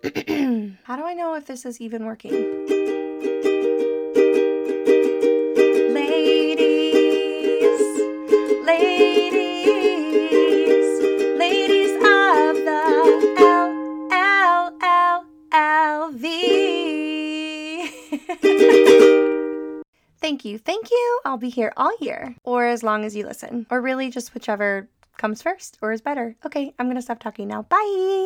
How do I know if this is even working? Ladies of the LLLV. Thank you. I'll be here all year, or as long as you listen, or really just whichever comes first or is better. Okay, I'm gonna stop talking now. Bye.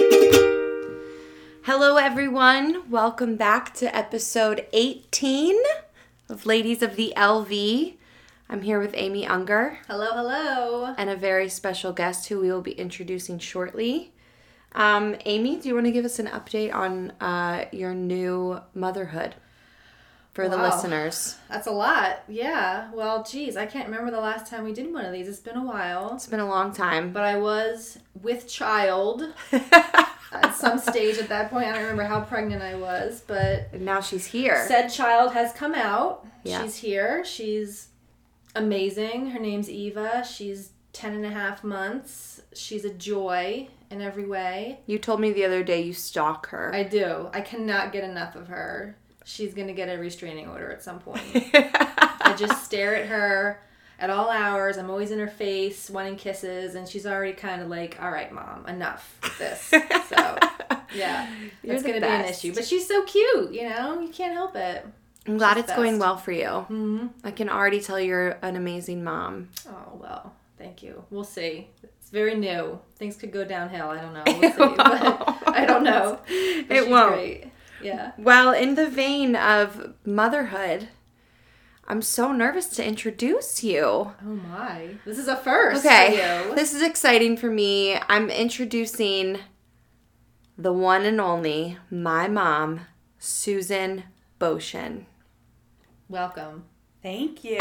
Hello, everyone. Welcome back to episode 18 of Ladies of the LV. I'm here with Amy Unger. Hello. And a very special guest who we will be introducing shortly. Amy, do you want to give us an update on your new motherhood for the listeners? That's a lot. Yeah. Well, geez, I can't remember the last time we did one of these. It's been a while. It's been a long time. But I was with child at some stage at that point. I don't remember how pregnant I was, but... And now she's here. Said child has come out. Yeah. She's here. She's amazing. Her name's Eva. She's 10 and a half months. She's a joy in every way. You told me the other day you stalk her. I do. I cannot get enough of her. She's going to get a restraining order at some point. I just stare at her at all hours. I'm always in her face, wanting kisses, and she's already kind of like, all right, Mom, enough of this. So, yeah, it's going to be an issue. But she's so cute, you know? You can't help it. I'm glad it's going well for you. Mm-hmm. I can already tell you're an amazing mom. Oh, well, thank you. We'll see. It's very new. Things could go downhill. I don't know. We'll see. But I don't know. But it won't. Great. Yeah. Well, in the vein of motherhood, I'm so nervous to introduce you. Oh, my. This is a first for you. This is exciting for me. I'm introducing the one and only, my mom, Susan Boshin. Welcome. Thank you.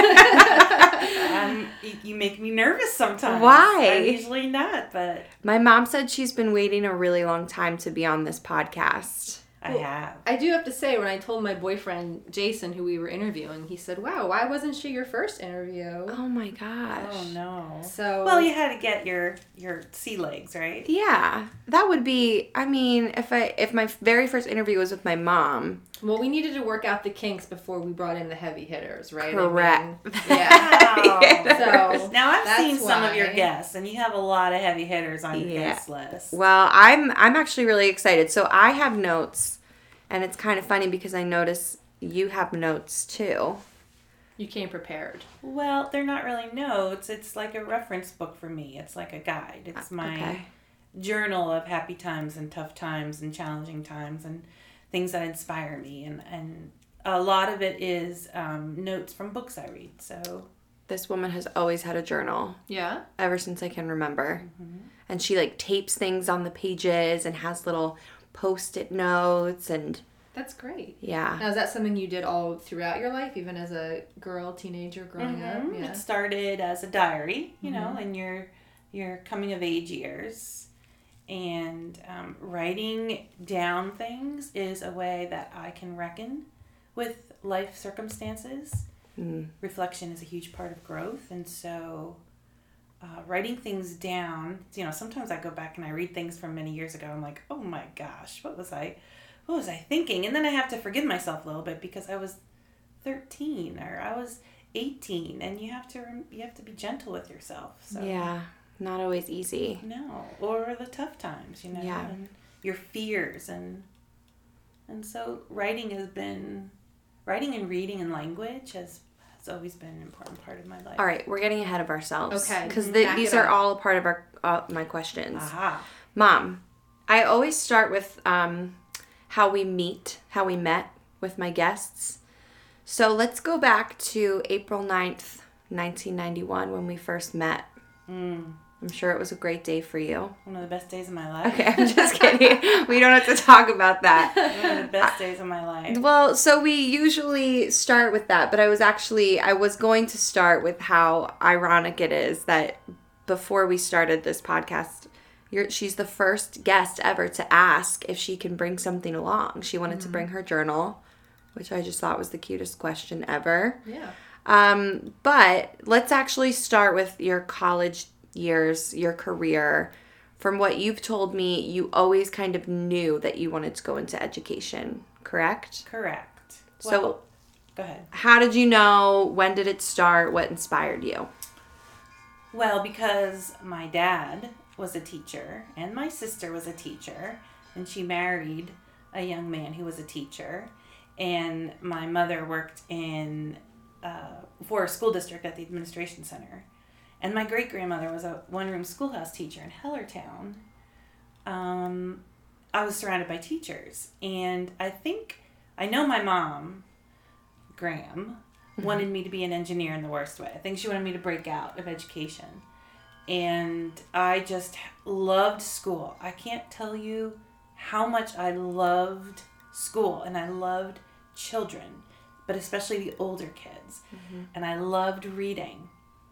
You make me nervous sometimes. Why? I'm usually not, but... My mom said she's been waiting a really long time to be on this podcast. I have. I do have to say, when I told my boyfriend, Jason, who we were interviewing, he said, wow, why wasn't she your first interview? Oh, my gosh. Oh, no. So... Well, you had to get your sea legs, right? Yeah. That would be, I mean, if my very first interview was with my mom... Well, we needed to work out the kinks before we brought in the heavy hitters, right? Correct. I mean, yeah. So now I've seen some of your guests, and you have a lot of heavy hitters on your guest list. Well, I'm actually really excited. So I have notes, and it's kind of funny because I notice you have notes too. You came prepared. Well, they're not really notes. It's like a reference book for me. It's like a guide. It's my journal of happy times and tough times and challenging times and things that inspire me, and a lot of it is notes from books I read. So this woman has always had a journal. Yeah. Ever since I can remember. Mm-hmm. And she like tapes things on the pages and has little Post-it notes and... That's great. Yeah. Now, is that something you did all throughout your life, even as a girl, teenager, growing up? Yeah. It started as a diary, you know, in your coming of age years. And writing down things is a way that I can reckon with life circumstances. Reflection is a huge part of growth. And so writing things down, you know, sometimes I go back and I read things from many years ago. I'm like, oh my gosh, what was I thinking? And then I have to forgive myself a little bit because I was 13 or I was 18, and you have to be gentle with yourself. So. Yeah. Not always easy. No, or the tough times, you know, and your fears, and so writing and reading and language has always been an important part of my life. All right, we're getting ahead of ourselves. Okay. Because these are all a part of our my questions. Aha. Mom, I always start with how we met with my guests. So let's go back to April 9th, 1991, when we first met. I'm sure it was a great day for you. One of the best days of my life. Okay, I'm just kidding. We don't have to talk about that. One of the best days of my life. Well, so we usually start with that, but I was going to start with how ironic it is that before we started this podcast, she's the first guest ever to ask if she can bring something along. She wanted to bring her journal, which I just thought was the cutest question ever. Yeah. But let's actually start with your college years, your career. from what you've told me, you always kind of knew that you wanted to go into education, correct? Correct. So, Well, go ahead. how did you know? When did it start? What inspired you? Well, because my dad was a teacher and my sister was a teacher, and she married a young man who was a teacher, and my mother worked in for a school district at the administration center, and my great-grandmother was a one-room schoolhouse teacher in Hellertown. I was surrounded by teachers, and I know my mom, Graham, wanted me to be an engineer in the worst way. I think she wanted me to break out of education. And I just loved school. I can't tell you how much I loved school, and I loved children, but especially the older kids. Mm-hmm. And I loved reading.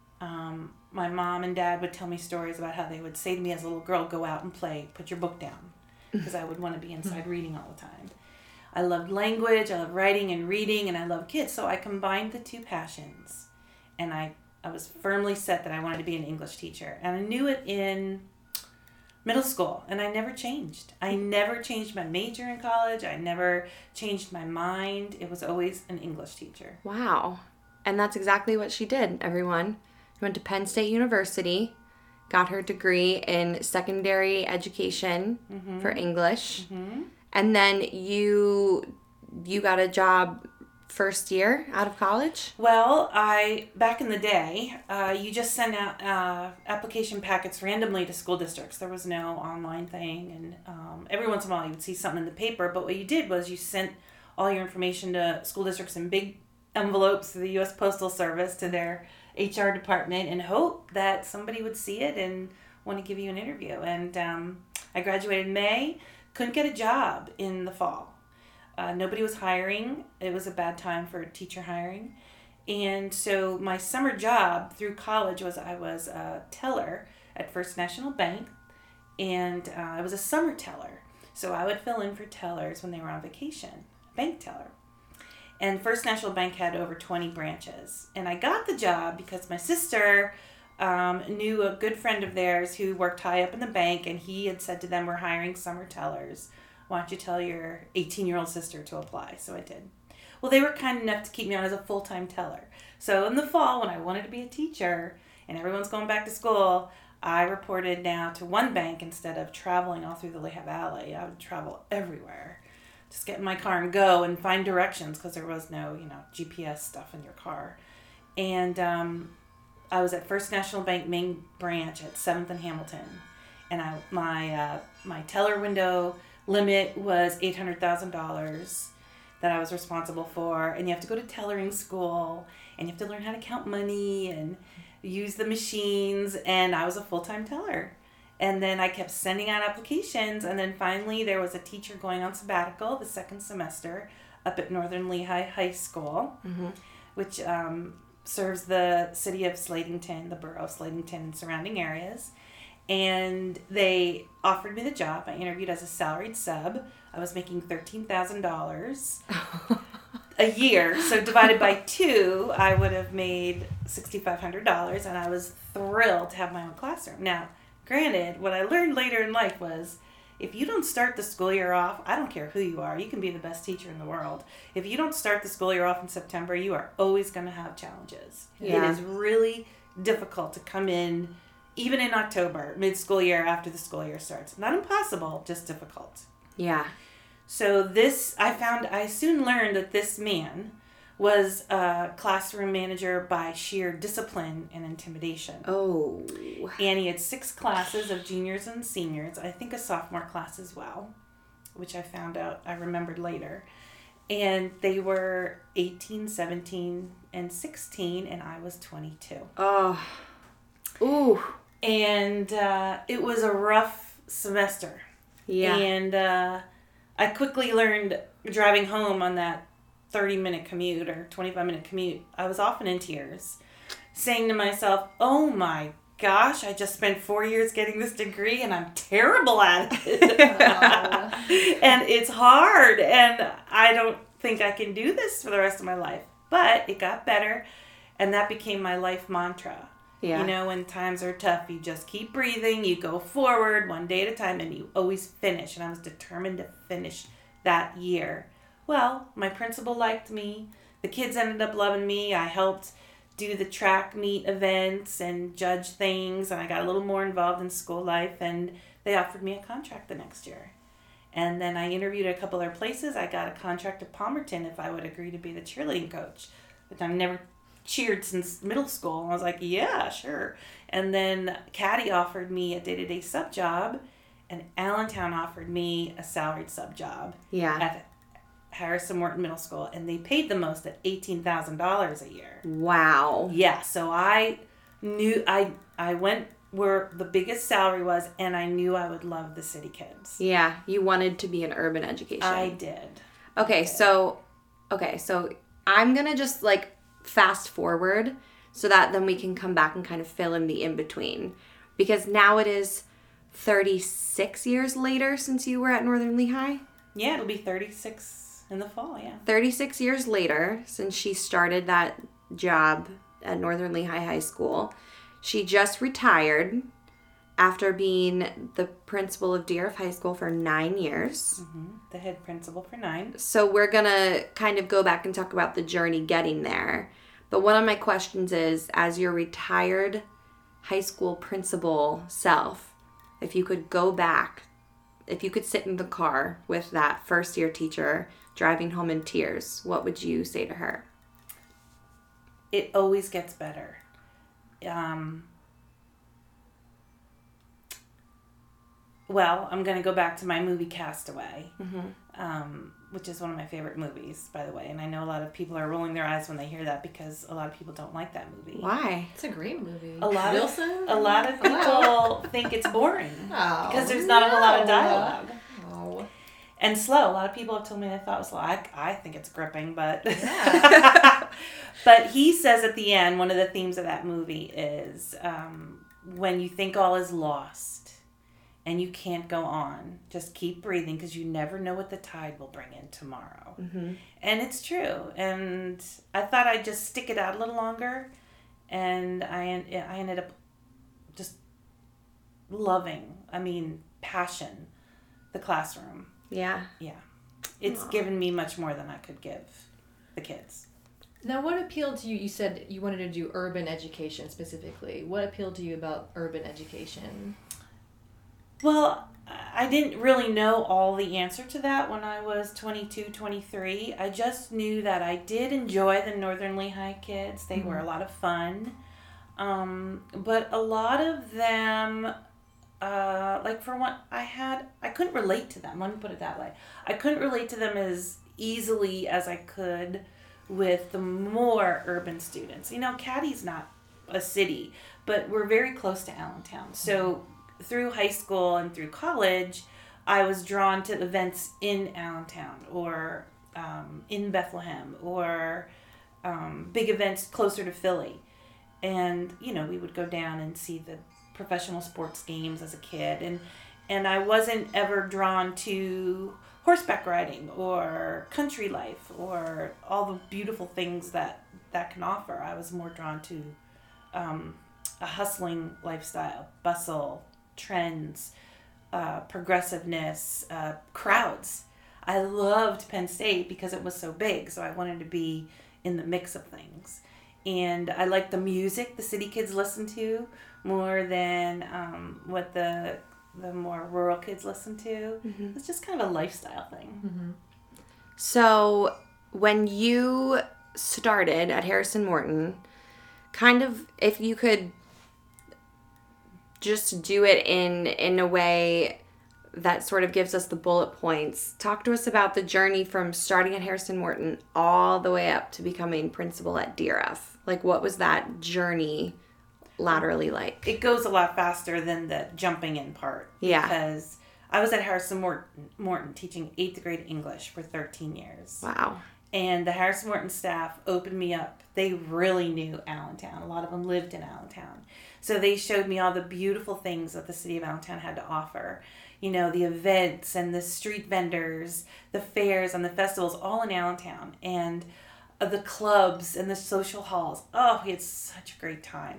My mom and dad would tell me stories about how they would say to me as a little girl, go out and play, put your book down, because I would want to be inside reading all the time. I loved language, I loved writing and reading, and I loved kids. So I combined the two passions, and I was firmly set that I wanted to be an English teacher. And I knew it in middle school, and I never changed. I never changed my major in college. I never changed my mind. It was always an English teacher. Wow. And that's exactly what she did, everyone. She went to Penn State University, got her degree in secondary education for English. Mm-hmm. And then you got a job first year out of college? Well, back in the day, you just sent out application packets randomly to school districts. There was no online thing, and every once in a while you would see something in the paper, but what you did was you sent all your information to school districts in big envelopes through the U.S. Postal Service to their HR department and hope that somebody would see it and want to give you an interview. And I graduated in May, couldn't get a job in the fall. Nobody was hiring. It was a bad time for teacher hiring. And so my summer job through college was I was a teller at First National Bank, and I was a summer teller. So I would fill in for tellers when they were on vacation, bank teller. And First National Bank had over 20 branches. And I got the job because my sister knew a good friend of theirs who worked high up in the bank, and he had said to them, we're hiring summer tellers. Why don't you tell your 18-year-old sister to apply? So I did. Well, they were kind enough to keep me on as a full-time teller. So in the fall, when I wanted to be a teacher and everyone's going back to school, I reported now to one bank instead of traveling all through the Lehigh Valley. I would travel everywhere. Just get in my car and go and find directions because there was no, GPS stuff in your car. And I was at First National Bank main branch at 7th and Hamilton. And my teller window limit was $800,000 that I was responsible for. And you have to go to tellering school, and you have to learn how to count money and use the machines. And I was a full-time teller. And then I kept sending out applications, and then finally there was a teacher going on sabbatical the second semester up at Northern Lehigh High School, which serves the city of Slatington, the borough of Slatington and surrounding areas. And they offered me the job. I interviewed as a salaried sub. I was making $13,000 a year. So divided by 2, I would have made $6,500, and I was thrilled to have my own classroom. Now, granted, what I learned later in life was if you don't start the school year off, I don't care who you are, you can be the best teacher in the world. If you don't start the school year off in September, you are always going to have challenges. Yeah. It is really difficult to come in, even in October, mid-school year after the school year starts. Not impossible, just difficult. Yeah. So I soon learned that this man was a classroom manager by sheer discipline and intimidation. Oh. And he had 6 classes of juniors and seniors. I think a sophomore class as well, which I found out, I remembered later. And they were 18, 17, and 16, and I was 22. Oh. Ooh. And it was a rough semester. Yeah. And I quickly learned driving home on that 30-minute commute or 25-minute commute, I was often in tears, saying to myself, oh my gosh, I just spent 4 years getting this degree and I'm terrible at it. And it's hard, and I don't think I can do this for the rest of my life. But it got better, and that became my life mantra. Yeah. You know, when times are tough, you just keep breathing, you go forward one day at a time, and you always finish. And I was determined to finish that year. Well, my principal liked me. The kids ended up loving me. I helped do the track meet events and judge things, and I got a little more involved in school life, and they offered me a contract the next year. And then I interviewed at a couple other places. I got a contract at Palmerton if I would agree to be the cheerleading coach. But I've never cheered since middle school. And I was like, yeah, sure. And then Caddy offered me a day-to-day sub job, and Allentown offered me a salaried sub job at Harrison Morton Middle School, and they paid the most at $18,000 a year. Wow. Yeah, so I knew I went where the biggest salary was, and I knew I would love the city kids. Yeah, you wanted to be in urban education. I did. Okay, so I'm going to just like fast forward so that then we can come back and kind of fill in the in-between. Because now it is 36 years later since you were at Northern Lehigh. Yeah, it'll be 36 in the fall, yeah. 36 years later since she started that job at Northern Lehigh High School. She just retired after being the principal of DRF High School for 9 years. Mm-hmm. The head principal for 9. So we're going to kind of go back and talk about the journey getting there. But one of my questions is, as your retired high school principal self, if you could go back, if you could sit in the car with that first year teacher driving home in tears, what would you say to her? It always gets better. Well, I'm going to go back to my movie Castaway, which is one of my favorite movies, by the way. And I know a lot of people are rolling their eyes when they hear that because a lot of people don't like that movie. Why? It's a great movie. A lot of people Hello. think it's boring Oh, because there's not a whole lot of dialogue. Oh. And slow. A lot of people have told me they thought it was slow. I think it's gripping, but... Yeah. But he says at the end, one of the themes of that movie is when you think all is lost and you can't go on, just keep breathing because you never know what the tide will bring in tomorrow. Mm-hmm. And it's true. And I thought I'd just stick it out a little longer. And I ended up just loving, passion, the classroom. Yeah. Yeah. It's given me much more than I could give the kids. Now, what appealed to you? You said you wanted to do urban education specifically. What appealed to you about urban education? Well, I didn't really know all the answer to that when I was 22, 23. I just knew that I did enjoy the Northern Lehigh kids. They were a lot of fun. But a lot of them, like for one, I couldn't relate to them. Let me put it that way. I couldn't relate to them as easily as I could with the more urban students. You know, Caddy's not a city, but we're very close to Allentown. So through high school and through college, I was drawn to events in Allentown or in Bethlehem or big events closer to Philly. And, you know, we would go down and see the professional sports games as a kid. And I wasn't ever drawn to horseback riding or country life or all the beautiful things that can offer. I was more drawn to a hustling lifestyle, bustle, trends, progressiveness, crowds. I loved Penn State because it was so big, so I wanted to be in the mix of things. And I liked the music the city kids listened to more than what the more rural kids listen to. Mm-hmm. It's just kind of a lifestyle thing. Mm-hmm. So when you started at Harrison Morton, kind of if you could just do it in a way that sort of gives us the bullet points, talk to us about the journey from starting at Harrison Morton all the way up to becoming principal at DRF. Like, what was that journey laterally like? It goes a lot faster than the jumping in part. Yeah. Because I was at Harrison Morton teaching 8th grade English for 13 years. Wow. And the Harrison Morton staff opened me up. They really knew Allentown. A lot of them lived in Allentown. So they showed me all the beautiful things that the city of Allentown had to offer. You know, the events and the street vendors, the fairs and the festivals, all in Allentown. And the clubs and the social halls. Oh, we had such a great time.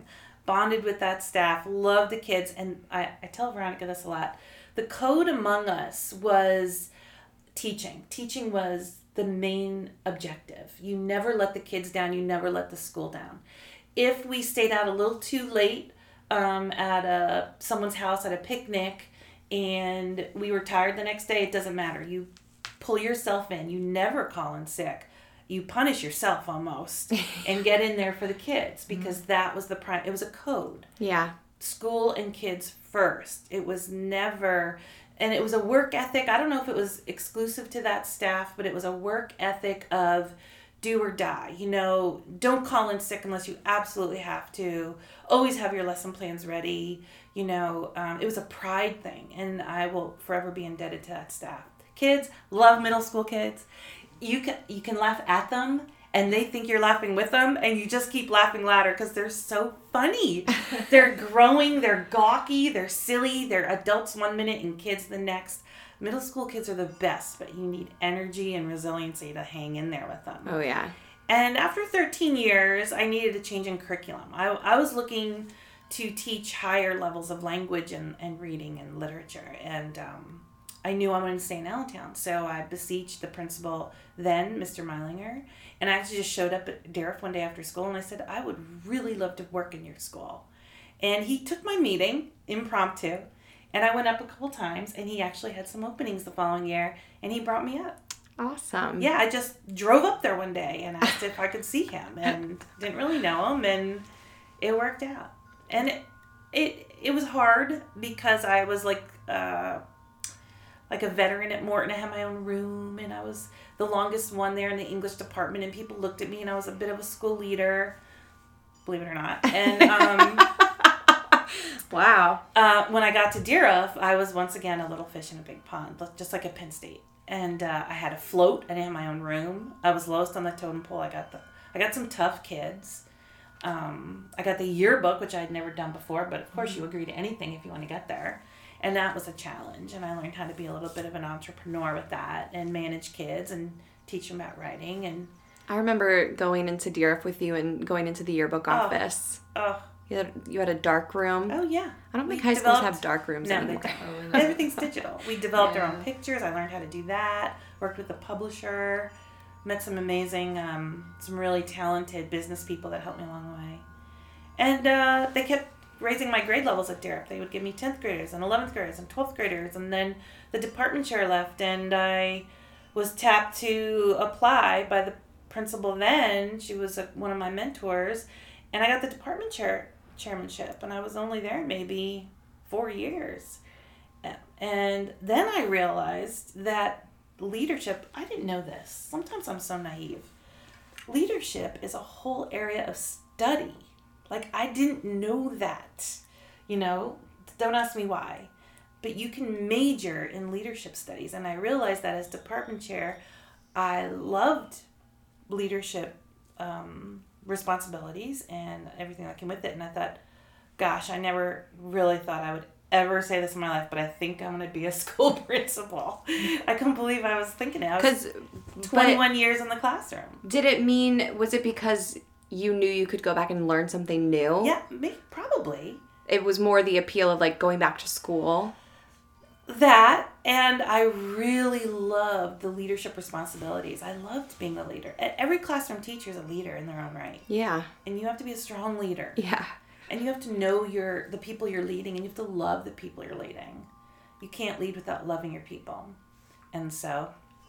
bonded with that staff, loved the kids. And I tell Veronica this a lot. The code among us was teaching. Teaching was the main objective. You never let the kids down. You never let the school down. If we stayed out a little too late at someone's house at a picnic and we were tired the next day, it doesn't matter. You pull yourself in. You never call in sick. You punish yourself almost and get in there for the kids because that was it was a code. Yeah. School and kids first. It was never, and it was a work ethic. I don't know if it was exclusive to that staff, but it was a work ethic of do or die. You know, don't call in sick unless you absolutely have to. Always have your lesson plans ready. You know, it was a pride thing, and I will forever be indebted to that staff. Kids, love middle school kids. You can laugh at them, and they think you're laughing with them, and you just keep laughing louder because they're so funny. They're growing, they're gawky, they're silly, they're adults 1 minute and kids the next. Middle school kids are the best, but you need energy and resiliency to hang in there with them. Oh, yeah. And after 13 years, I needed a change in curriculum. I was looking to teach higher levels of language and reading and literature, and I knew I wanted to stay in Allentown, so I beseeched the principal then, Mr. Meilinger, and I actually just showed up at Dariff one day after school, and I said, I would really love to work in your school. And he took my meeting, impromptu, and I went up a couple times, and he actually had some openings the following year, and he brought me up. Awesome. Yeah, I just drove up there one day and asked if I could see him, and didn't really know him, and it worked out. And it was hard because I was like a veteran at Morton. I had my own room, and I was the longest one there in the English department, and people looked at me, and I was a bit of a school leader, believe it or not. And wow. When I got to Dariff, I was once again a little fish in a big pond, just like at Penn State. And I had a float. I didn't have my own room. I was lowest on the totem pole. I got some tough kids. I got the yearbook, which I had never done before, but of course you agree to anything if you want to get there. And that was a challenge, and I learned how to be a little bit of an entrepreneur with that and manage kids and teach them about writing. And I remember going into Dariff with you and going into the yearbook office. Oh. You had a dark room. Oh, yeah. I don't think high schools have dark rooms anymore. Everything's digital. We developed our own pictures. I learned how to do that. Worked with a publisher. Met some amazing, some really talented business people that helped me along the way. And they kept raising my grade levels at Dariff. They would give me 10th graders and 11th graders and 12th graders. And then the department chair left, and I was tapped to apply by the principal then. She was one of my mentors. And I got the department chairmanship, and I was only there maybe 4 years. And then I realized that leadership, I didn't know this. Sometimes I'm so naive. Leadership is a whole area of study. Like, I didn't know that. You know, don't ask me why. But you can major in leadership studies. And I realized that as department chair, I loved leadership responsibilities and everything that came with it. And I thought, gosh, I never really thought I would ever say this in my life, but I think I'm going to be a school principal. I couldn't believe I was thinking it. I was 21 years in the classroom. Was it because you knew you could go back and learn something new? Yeah, probably. It was more the appeal of like going back to school? That, and I really loved the leadership responsibilities. I loved being a leader. Every classroom teacher is a leader in their own right. Yeah. And you have to be a strong leader. Yeah. And you have to know the people you're leading, and you have to love the people you're leading. You can't lead without loving your people. And so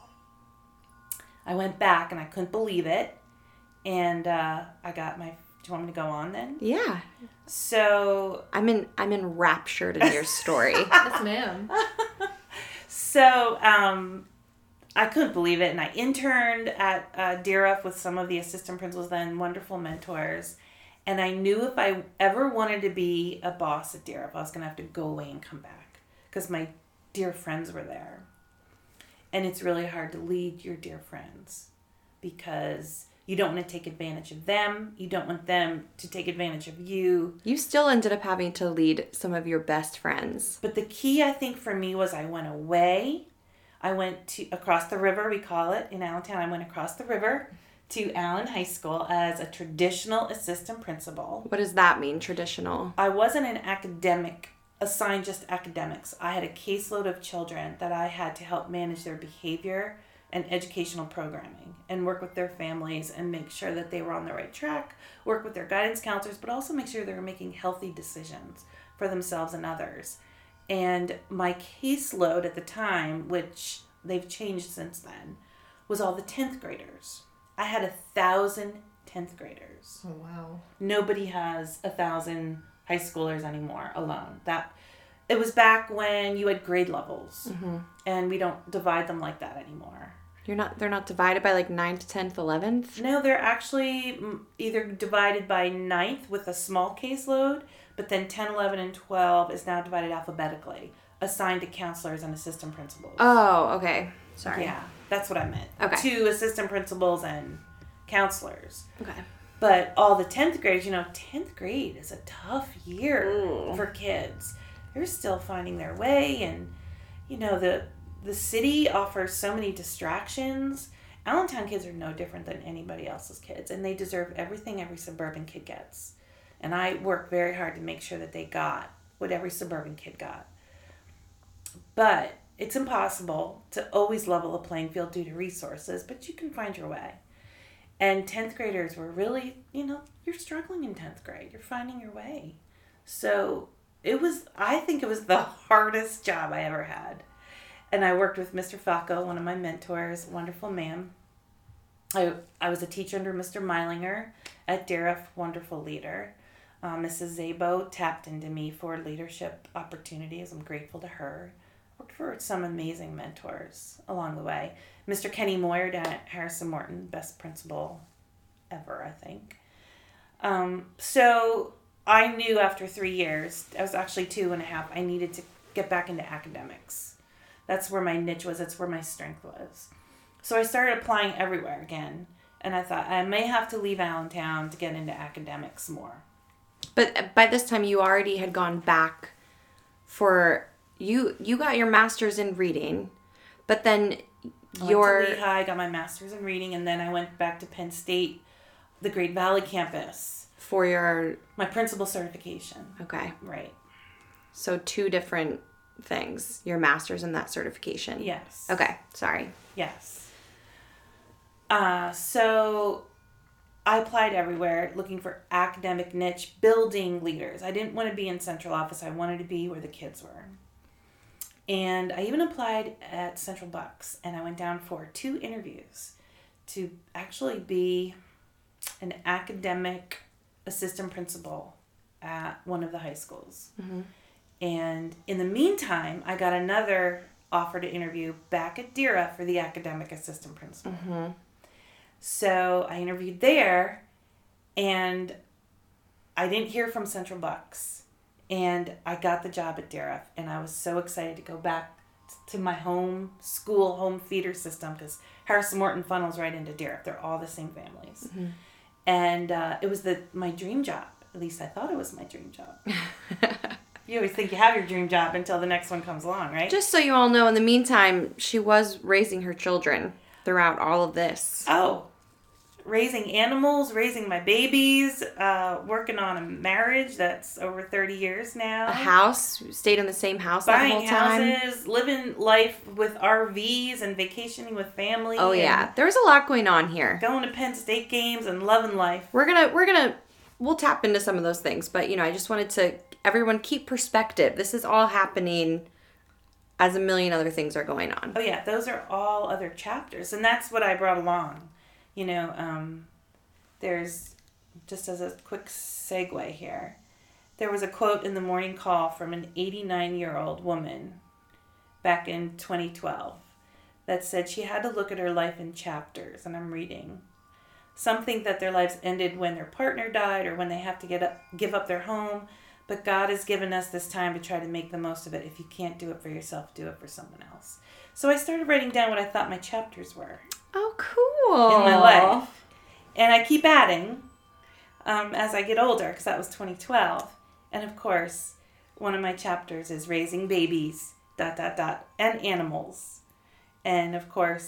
I went back, and I couldn't believe it. And I got my... Do you want me to go on then? Yeah. So I'm enraptured in your story. Yes, ma'am. So I couldn't believe it, and I interned at Dariff with some of the assistant principals then, wonderful mentors. And I knew if I ever wanted to be a boss at Dariff, I was going to have to go away and come back because my dear friends were there. And it's really hard to lead your dear friends because you don't want to take advantage of them. You don't want them to take advantage of you. You still ended up having to lead some of your best friends. But the key, I think, for me was I went away. I went across the river, we call it, in Allentown. I went across the river to Allen High School as a traditional assistant principal. What does that mean, traditional? I wasn't an academic, assigned just academics. I had a caseload of children that I had to help manage their behavior and educational programming and work with their families and make sure that they were on the right track, work with their guidance counselors, but also make sure they were making healthy decisions for themselves and others. And my caseload at the time, which they've changed since then, was all the 10th graders. I had 1,000 10th graders. Oh, wow. Nobody has 1,000 high schoolers anymore alone. It was back when you had grade levels, and we don't divide them like that anymore. They're not divided by like 9th, 10th, 11th? No, they're actually either divided by 9th with a small caseload, but then 10, 11, and 12 is now divided alphabetically, assigned to counselors and assistant principals. Oh, okay. Sorry. Yeah, that's what I meant. Okay. 2 assistant principals and counselors. Okay. But all the 10th graders, 10th grade is a tough year for kids. They're still finding their way, and, the city offers so many distractions. Allentown kids are no different than anybody else's kids, and they deserve everything every suburban kid gets. And I work very hard to make sure that they got what every suburban kid got. But it's impossible to always level the playing field due to resources, but you can find your way. And 10th graders were really, you're struggling in 10th grade. You're finding your way. So I think it was the hardest job I ever had. And I worked with Mr. Falco, one of my mentors, wonderful man. I was a teacher under Mr. Meilinger at Dariff, wonderful leader. Mrs. Zabo tapped into me for leadership opportunities. I'm grateful to her. Worked for some amazing mentors along the way. Mr. Kenny Moyer down at Harrison Morton, best principal ever, I think. So I knew after 3 years, I was actually 2.5, I needed to get back into academics. That's where my niche was. That's where my strength was. So I started applying everywhere again. And I thought I may have to leave Allentown to get into academics more. But by this time, you already had gone back for... You got your master's in reading, but then I went to Lehigh, got my master's in reading, and then I went back to Penn State, the Great Valley campus. For your... My principal certification. Okay. Right. So 2 different things. Your master's and that certification. Yes. Okay. Sorry. Yes. So I applied everywhere looking for academic niche building leaders. I didn't want to be in central office. I wanted to be where the kids were. And I even applied at Central Bucks, and I went down for 2 interviews to actually be an academic assistant principal at one of the high schools. Mm-hmm. And in the meantime, I got another offer to interview back at DERA for the academic assistant principal. Mm-hmm. So I interviewed there, and I didn't hear from Central Bucks. And I got the job at DERA, and I was so excited to go back to my home feeder system, because Harrison Morton funnels right into DERA. They're all the same families. Mm-hmm. And it was my dream job. At least I thought it was my dream job. You always think you have your dream job until the next one comes along, right? Just so you all know, in the meantime, she was raising her children throughout all of this. Oh, raising animals, raising my babies, working on a marriage that's over 30 years now. A house, stayed in the same house that whole time. Buying houses, living life with RVs and vacationing with family. Oh yeah, there's a lot going on here. Going to Penn State games and loving life. We'll tap into some of those things, but I just wanted to everyone keep perspective. This is all happening as a million other things are going on. Oh yeah, those are all other chapters, and that's what I brought along. There's, just as a quick segue here, there was a quote in the morning call from an 89-year-old woman back in 2012 that said she had to look at her life in chapters, and I'm reading. Some think that their lives ended when their partner died or when they have to give up their home, but God has given us this time to try to make the most of it. If you can't do it for yourself, do it for someone else. So I started writing down what I thought my chapters were. Oh, cool. In my life. And I keep adding as I get older, because that was 2012. And of course, one of my chapters is raising babies, ... and animals. And of course,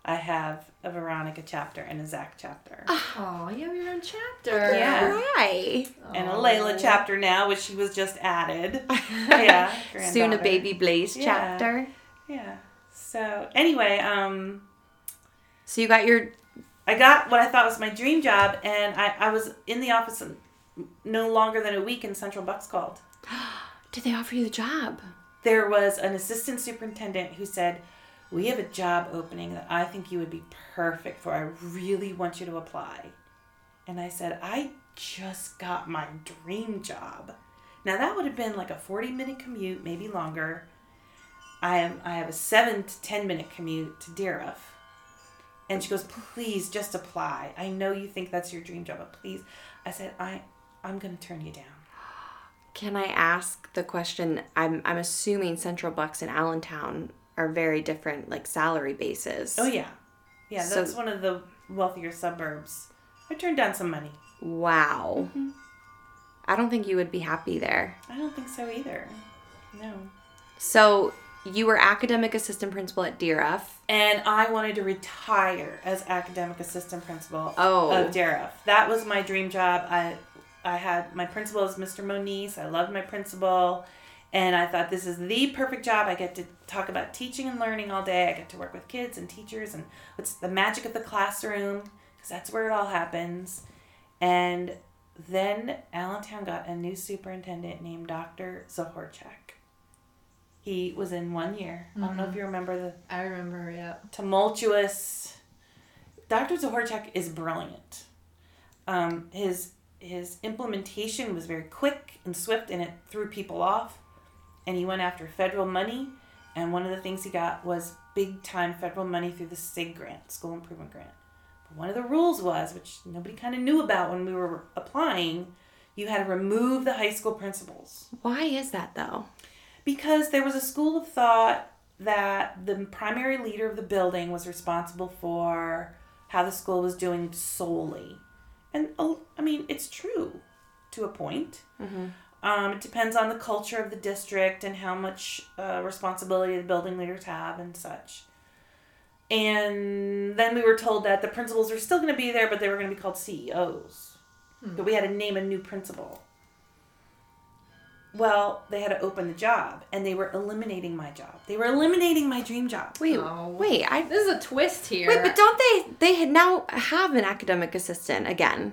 I have a Veronica chapter and a Zach chapter. Oh, you have your own chapter. Yeah. Right. And a Layla chapter now, which she was just added. Yeah. Soon a granddaughter. baby Blaze Yeah. chapter. Yeah. So anyway, So you got your... I got what I thought was my dream job, and I was in the office no longer than a week, and Central Bucks called. Did they offer you the job? There was an assistant superintendent who said, we have a job opening that I think you would be perfect for. I really want you to apply. And I said, I just got my dream job. Now that would have been like a 40-minute commute, maybe longer. I have a 7 to 10-minute commute to Deerhoof. And she goes, please just apply. I know you think that's your dream job, but please. I said, I'm going to turn you down. Can I ask the question? I'm assuming Central Bucks and Allentown are very different, like salary bases. Oh, yeah. Yeah, So- that's one of the wealthier suburbs. I turned down some money. Wow. I don't think you would be happy there. I don't think so either. No. So you were academic assistant principal at Deerhoof. And I wanted to retire as academic assistant principal Oh. of Deerhoof. That was my dream job. I had my principal is Mr. Moniz. I loved my principal. And I thought, this is the perfect job. I get to talk about teaching and learning all day. I get to work with kids and teachers and what's the magic of the classroom, because that's where it all happens. And then Allentown got a new superintendent named Dr. Zahorchak. He was in 1 year. I don't know if you remember the I remember, yeah. tumultuous. Dr. Zahorchak is brilliant. His implementation was very quick and swift, and it threw people off. And he went after federal money, and one of the things he got was big time federal money through the SIG grant, School Improvement Grant. But one of the rules was, which nobody kind of knew about when we were applying, you had to remove the high school principals. Why is that though? Because there was a school of thought that the primary leader of the building was responsible for how the school was doing solely. And, I mean, it's true to a point. Mm-hmm. It depends on the culture of the district and how much responsibility the building leaders have and such. And then we were told that the principals were still going to be there, but they were going to be called CEOs. But we had to name a new principal. Well, they had to open the job, and they were eliminating my job. They were eliminating my dream job. Wait, Oh. wait, This is a twist here. wait, but don't they now have an academic assistant again?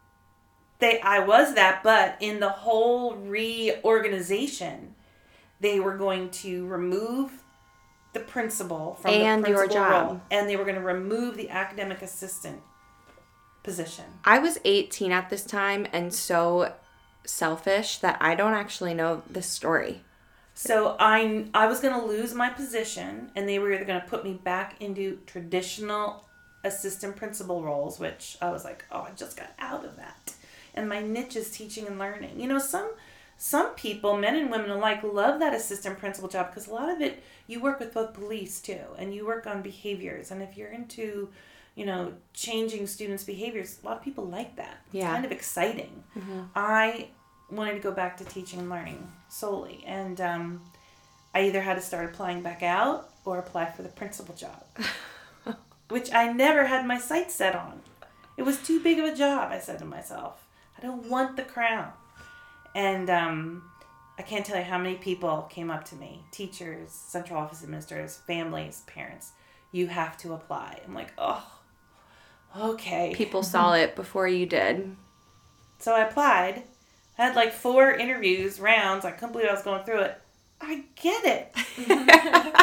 I was that, but in the whole reorganization, they were going to remove the principal from And the your principal job. role, and they were going to remove the academic assistant position. I was 18 at this time and so selfish that I don't actually know this story. So I was going to lose my position, and they were either going to put me back into traditional assistant principal roles, which I was like, oh, I just got out of that. And my niche is teaching and learning. You know, some people, men and women alike, love that assistant principal job because a lot of it, you work with both police too, and you work on behaviors. And if you're into, you know, changing students' behaviors, a lot of people like that. It's Yeah. kind of exciting. Mm-hmm. I wanted to go back to teaching and learning solely. And I either had to start applying back out or apply for the principal job, which I never had my sights set on. It was too big of a job, I said to myself. I don't want the crown. And I can't tell you how many people came up to me, teachers, central office administrators, families, parents. You have to apply. I'm like, oh, okay. People saw it before you did. So I applied. I had like 4 interviews, rounds. I couldn't believe I was going through it. I get it.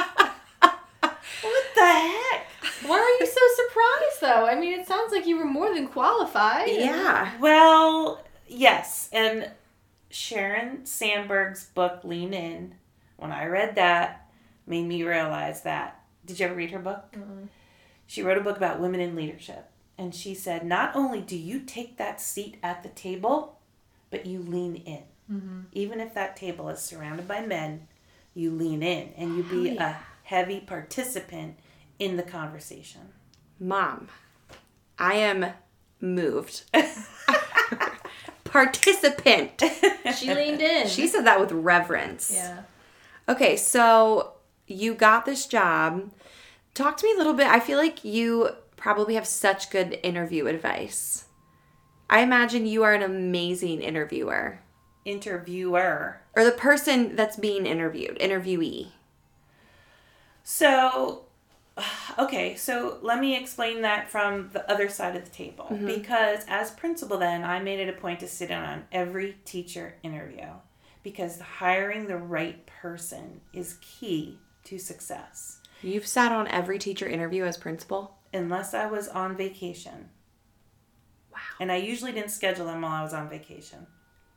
What the heck? Why are you so surprised, though? I mean, it sounds like you were more than qualified. Yeah. Well, yes. And Sharon Sandberg's book, Lean In, when I read that, made me realize that. Did you ever read her book? Mm-mm. She wrote a book about women in leadership. And she said, not only do you take that seat at the table, but you lean in. Mm-hmm. Even if that table is surrounded by men, you lean in and you be a heavy participant in the conversation. Mom, I am moved. Participant. She leaned in. She said that with reverence. Yeah. Okay, so you got this job. Talk to me a little bit. I feel like you probably have such good interview advice. I imagine you are an amazing interviewer. Interviewer. Or the person that's being interviewed, interviewee. So, okay, so let me explain that from the other side of the table. Mm-hmm. Because as principal then, I made it a point to sit in on every teacher interview. Because hiring the right person is key to success. You've sat on every teacher interview as principal? Unless I was on vacation. Wow. And I usually didn't schedule them while I was on vacation.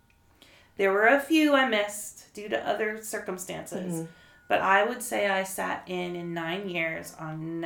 There were a few I missed due to other circumstances. Mm-hmm. But I would say I sat in 9 years on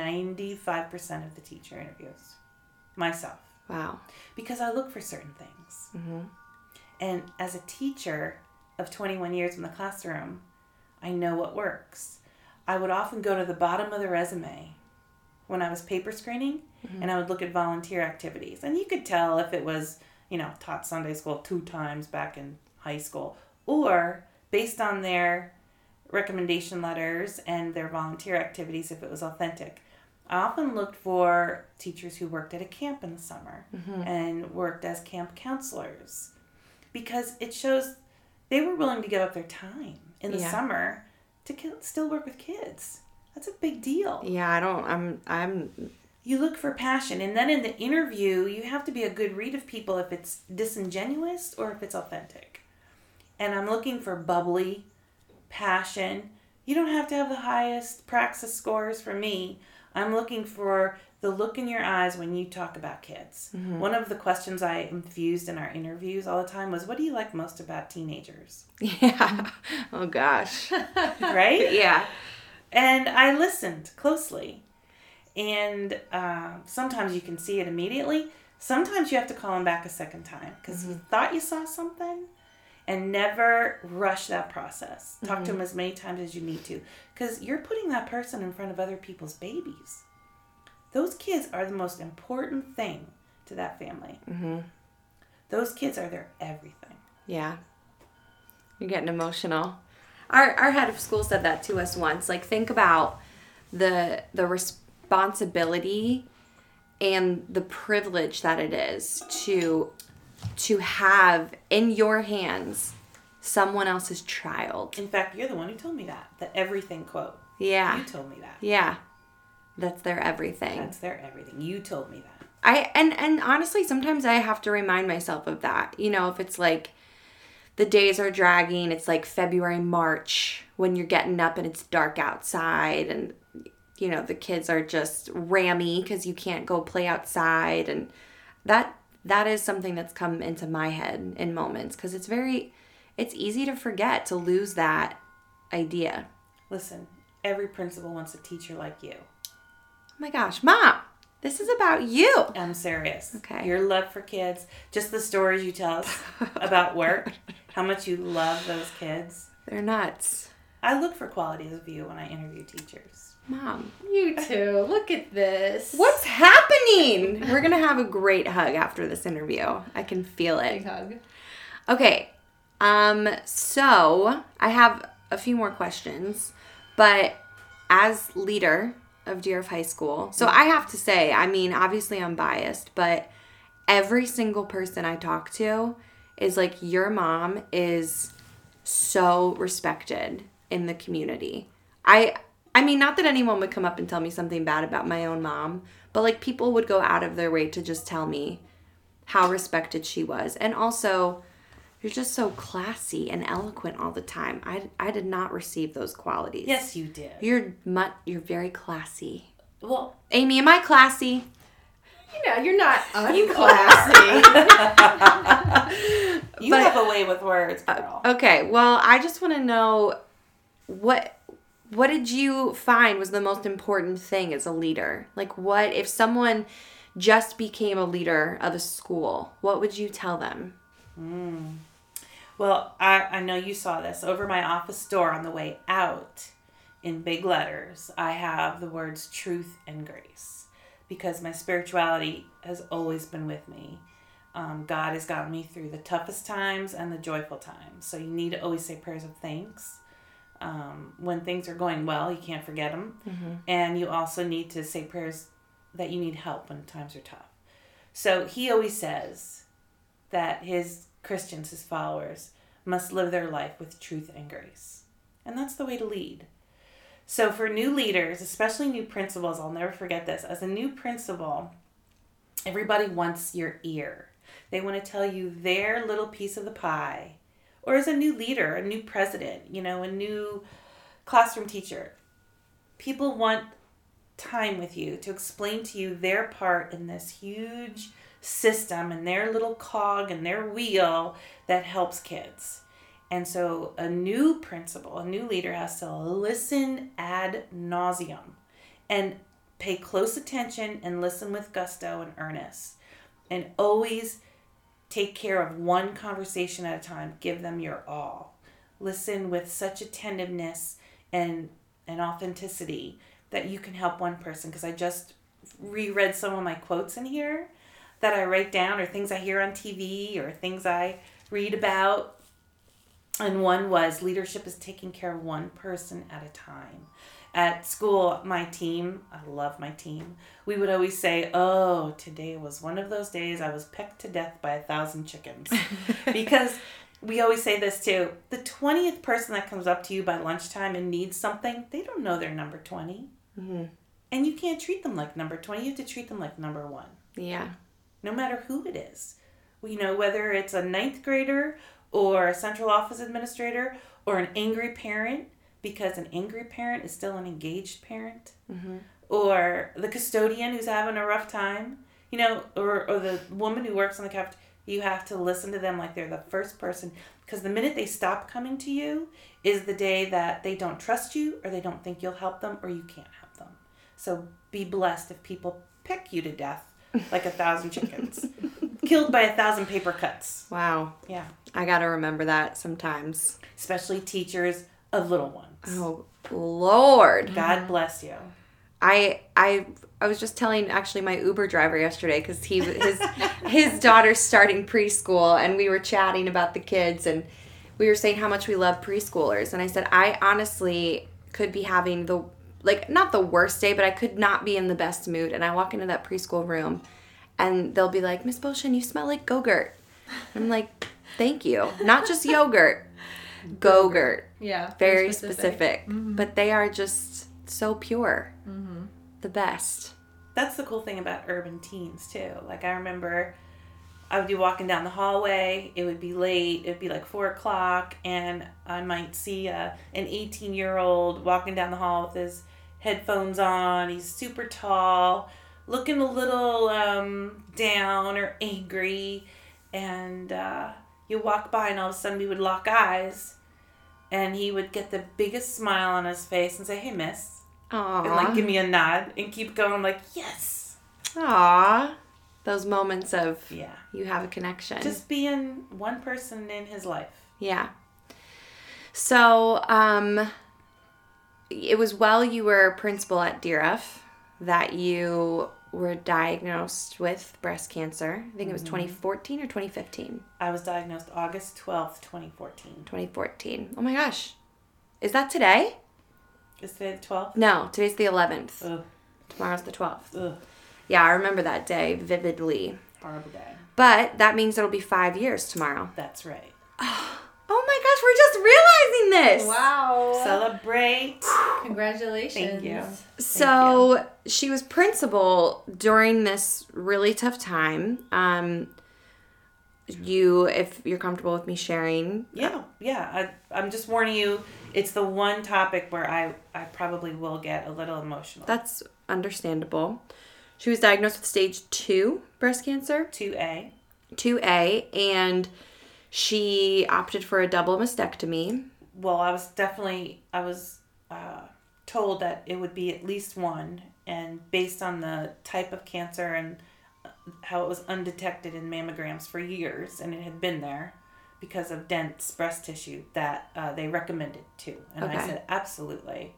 95% of the teacher interviews. Myself. Wow. Because I look for certain things. Mm-hmm. And as a teacher of 21 years in the classroom, I know what works. I would often go to the bottom of the resume when I was paper screening, and I would look at volunteer activities. And you could tell if it was, taught Sunday school 2 times back in high school, or based on their recommendation letters and their volunteer activities, if it was authentic. I often looked for teachers who worked at a camp in the summer and worked as camp counselors, because it shows they were willing to give up their time in the summer to still work with kids. That's a big deal. Yeah, You look for passion, and then in the interview, you have to be a good read of people if it's disingenuous or if it's authentic. And I'm looking for bubbly, passion. You don't have to have the highest Praxis scores for me. I'm looking for the look in your eyes when you talk about kids. Mm-hmm. One of the questions I infused in our interviews all the time was, what do you like most about teenagers? Yeah. Oh, gosh. Right? Yeah. And I listened closely. And sometimes you can see it immediately. Sometimes you have to call them back a second time because you thought you saw something. And never rush that process. Talk to them as many times as you need to. Because you're putting that person in front of other people's babies. Those kids are the most important thing to that family. Mm-hmm. Those kids are their everything. Yeah. You're getting emotional. Our head of school said that to us once. Like, think about the responsibility and the privilege that it is to have in your hands someone else's child. In fact, you're the one who told me that. The everything quote. Yeah. You told me that. Yeah. That's their everything. That's their everything. You told me that. And honestly, sometimes I have to remind myself of that. If it's like the days are dragging, it's like February, March, when you're getting up and it's dark outside and, the kids are just rammy because you can't go play outside. And that is something that's come into my head in moments because it's easy to forget, to lose that idea. Listen, every principal wants a teacher like you. Oh my gosh, Mom, this is about you. I'm serious. Okay. Your love for kids, just the stories you tell us about work, how much you love those kids. They're nuts. I look for qualities of you when I interview teachers. Mom. You too. Look at this. What's happening? We're going to have a great hug after this interview. I can feel it. Big hug. Okay. So I have a few more questions, but as leader of DRF High School, so I have to say, obviously I'm biased, but every single person I talk to is like, your mom is so respected in the community. Not that anyone would come up and tell me something bad about my own mom, but like people would go out of their way to just tell me how respected she was. And also, you're just so classy and eloquent all the time. I did not receive those qualities. Yes, you did. You're very classy. Well, Amy, am I classy? You're not unclassy. You have a way with words, girl. Okay, well, I just want to know what did you find was the most important thing as a leader? Like, what if someone just became a leader of a school? What would you tell them? Well, I know you saw this. Over my office door on the way out, in big letters, I have the words truth and grace. Because my spirituality has always been with me. God has gotten me through the toughest times and the joyful times. So you need to always say prayers of thanks. When things are going well, you can't forget them. Mm-hmm. And you also need to say prayers that you need help when times are tough. So he always says that his Christians, his followers, must live their life with truth and grace. And that's the way to lead. So for new leaders, especially new principals, I'll never forget this. As a new principal, everybody wants your ear. They want to tell you their little piece of the pie. Or as a new leader, a new president, a new classroom teacher, people want time with you to explain to you their part in this huge system and their little cog and their wheel that helps kids. And so a new principal, a new leader has to listen ad nauseum and pay close attention and listen with gusto and earnest. And always take care of one conversation at a time. Give them your all. Listen with such attentiveness and authenticity that you can help one person. Because I just reread some of my quotes in here that I write down, or things I hear on TV, or things I read about. And one was, leadership is taking care of one person at a time. At school, my team, I love my team, we would always say, oh, today was one of those days I was pecked to death by 1,000 chickens. Because we always say this too, the 20th person that comes up to you by lunchtime and needs something, they don't know they're number 20. Mm-hmm. And you can't treat them like number 20, you have to treat them like number 1. Yeah. No matter who it is. Whether it's a 9th grader or a central office administrator or an angry parent, because an angry parent is still an engaged parent, Mm-hmm. or the custodian who's having a rough time, or the woman who works on the cafeteria. You have to listen to them like they're the first person, because the minute they stop coming to you is the day that they don't trust you, or they don't think you'll help them, or you can't help them. So be blessed if people pick you to death like 1,000 chickens, killed by 1,000 paper cuts. Wow. Yeah. I got to remember that sometimes. Especially teachers of little ones. Oh, Lord. God bless you. I was just telling actually my Uber driver yesterday, because his daughter's starting preschool, and we were chatting about the kids, and we were saying how much we love preschoolers. And I said, I honestly could be having not the worst day, but I could not be in the best mood. And I walk into that preschool room and they'll be like, Miss Boshin, you smell like Go-Gurt. I'm like, thank you. Not just yogurt. Go-Gurt. Yeah. Very specific. Mm-hmm. But they are just so pure. Mm-hmm. The best. That's the cool thing about urban teens too. Like, I remember I would be walking down the hallway, it would be late, it would be like 4:00, and I might see an 18-year-old walking down the hall with his headphones on. He's super tall, looking a little down or angry, and you walk by and all of a sudden we would lock eyes, and he would get the biggest smile on his face and say, hey, miss. Aww. And give me a nod and keep going. I'm like, yes. Aww. Those moments of Yeah. you have a connection. Just being one person in his life. Yeah. So, it was while you were principal at DRF that you were diagnosed with breast cancer. I think it was 2014 or 2015? I was diagnosed August 12th, 2014. 2014. Oh my gosh. Is that today? Is today the 12th? No, today's the 11th. Ugh. Tomorrow's the 12th. Ugh. Yeah, I remember that day vividly. Horrible day. But that means it'll be 5 years tomorrow. That's right. Oh my gosh, we're just realizing this. Wow. Celebrate. Congratulations. Thank you. So she was principal during this really tough time. If you're comfortable with me sharing. Yeah. I'm just warning you, it's the one topic where I probably will get a little emotional. That's understandable. She was diagnosed with stage 2 breast cancer. 2A. 2A, and she opted for a double mastectomy. Well, I was told that it would be at least one, and based on the type of cancer and how it was undetected in mammograms for years, and it had been there because of dense breast tissue, that they recommended 2. And Okay. I said, absolutely.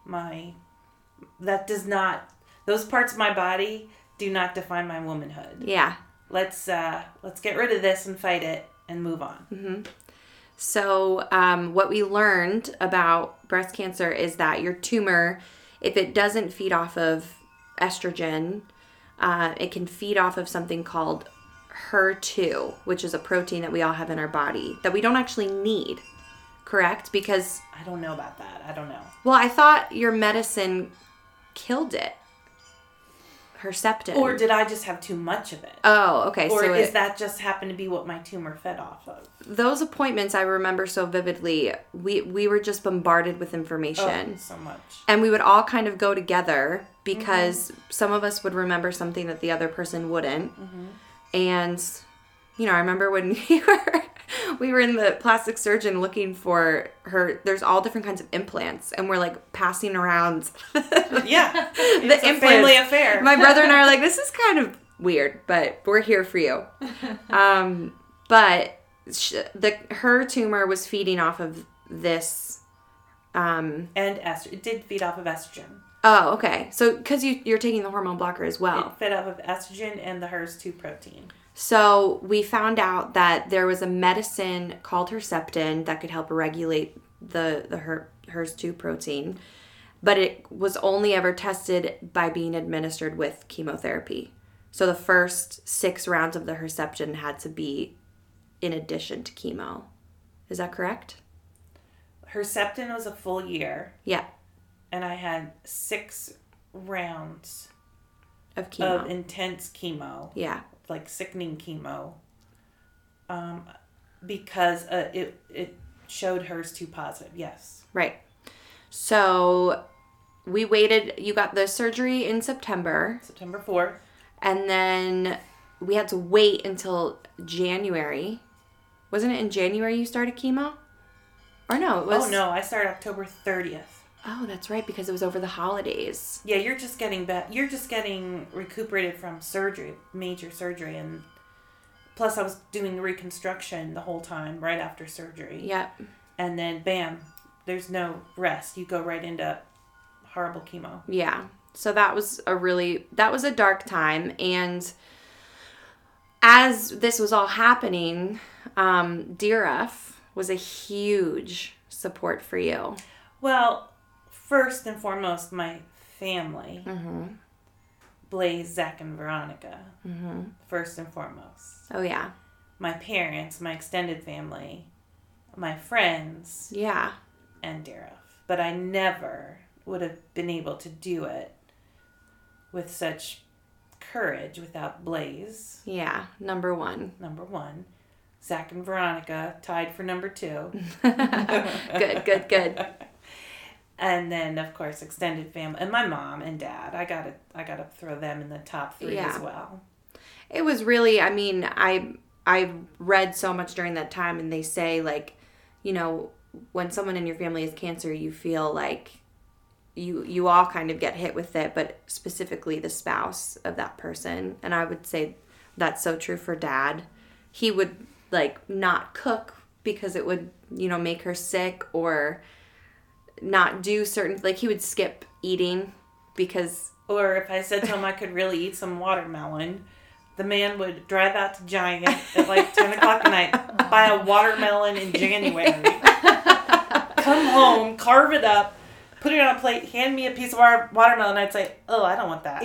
Those parts of my body do not define my womanhood. Yeah. Let's get rid of this and fight it and move on. Mm-hmm. So what we learned about breast cancer is that your tumor, if it doesn't feed off of estrogen, it can feed off of something called HER2, which is a protein that we all have in our body that we don't actually need, correct? Because... I don't know about that. I don't know. Well, I thought your medicine killed it. Herceptin. Or did I just have too much of it? Oh, okay. Or so is that just happen to be what my tumor fed off of? Those appointments I remember so vividly. We were just bombarded with information. Oh, so much. And we would all kind of go together because some of us would remember something that the other person wouldn't. Mm-hmm. And, you know, I remember when we were in the plastic surgeon looking for her. There's all different kinds of implants, and we're like passing around Yeah. the implants. Family affair. My brother and I are like, this is kind of weird, but we're here for you. But her tumor was feeding off of this. And estrogen. It did feed off of estrogen. Oh, okay. So, because you're taking the hormone blocker as well. It fed off of estrogen and the HERS2 protein. So, we found out that there was a medicine called Herceptin that could help regulate the HERS2 protein, but it was only ever tested by being administered with chemotherapy. So, the first 6 rounds of the Herceptin had to be in addition to chemo. Is that correct? Herceptin was a full year. Yeah. And I had 6 rounds of chemo. Of intense chemo. Yeah. Like sickening chemo. Because it showed HERS2 positive. Yes. Right. So we waited. You got the surgery in September. September 4th. And then we had to wait until January. Wasn't it in January you started chemo? Or no, it was... Oh, no. I started October 30th. Oh, that's right, because it was over the holidays. Yeah, you're just getting You're just getting recuperated from surgery, major surgery, and plus I was doing reconstruction the whole time right after surgery. Yep. And then bam, there's no rest. You go right into horrible chemo. Yeah. So that was a dark time, and as this was all happening, DRF was a huge support for you. Well, first and foremost, my family. Mm-hmm. Blaze, Zach, and Veronica. Mm-hmm. First and foremost. Oh, yeah. My parents, my extended family, my friends. Yeah. And Dareth. But I never would have been able to do it with such courage without Blaze. Yeah, number 1. Number 1. Zach and Veronica tied for number 2. Good. And then, of course, extended family. And my mom and dad. I gotta throw them in the top 3 as well. It was really, I mean, I read so much during that time, and they say, like, you know, when someone in your family has cancer, you feel like you all kind of get hit with it, but specifically the spouse of that person. And I would say that's so true for Dad. He would, like, not cook because it would, you know, make her sick, or not do certain, like, he would skip eating because... Or if I said to him I could really eat some watermelon, the man would drive out to Giant at like 10 o'clock at night, buy a watermelon in January, come home, carve it up, put it on a plate, hand me a piece of watermelon, I'd say, oh, I don't want that.